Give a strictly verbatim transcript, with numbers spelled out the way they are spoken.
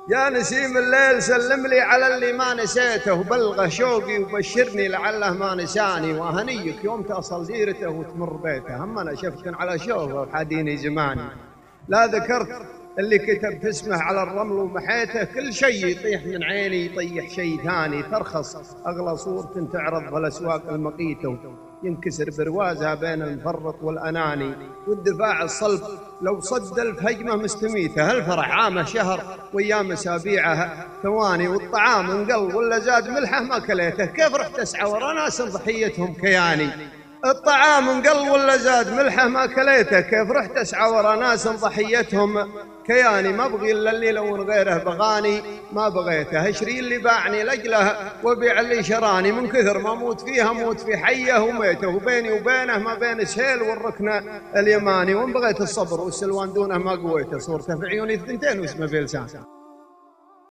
يا نسيم الليل سلم لي على اللي ما نسيته وبلغه شوقي وبشرني لعله ما نساني، وهنيك يوم تصل ديرته وتمر بيته، هم انا شفت على شوفه وحاديني زماني. لا ذكرت اللي كتبت اسمه على الرمل ومحيته، كل شيء يطيح من عيني يطيح شيء ثاني، ترخص اغلى صورة تعرض في الاسواق المقيته، ينكسر بروازها بين المفرط والأناني، والدفاع الصلب لو صد الف هجمة مستميتة، هالفرح عامه شهر وأيام أسابيعه ثواني، والطعام انقل ولا زاد ملحه ما كليته، كيف رحت أسعى ورا ناس ضحيتهم كياني. الطعام انقل ولا زاد ملحه ما كليته، كيف رحت أسعى ورا ناس ضحيتهم كياني، ما بغي إلا اللي لو غيره بغاني ما بغيته، اشري اللي باعني لجله وبيع اللي شراني، من كثر ما موت فيها موت في حيه وميته، وبيني وبينه ما بين السهيل والركن اليماني، وان بغيت الصبر والسلوان دونه ما قويته، صورته في عيوني الثنتين واسمه في لسان.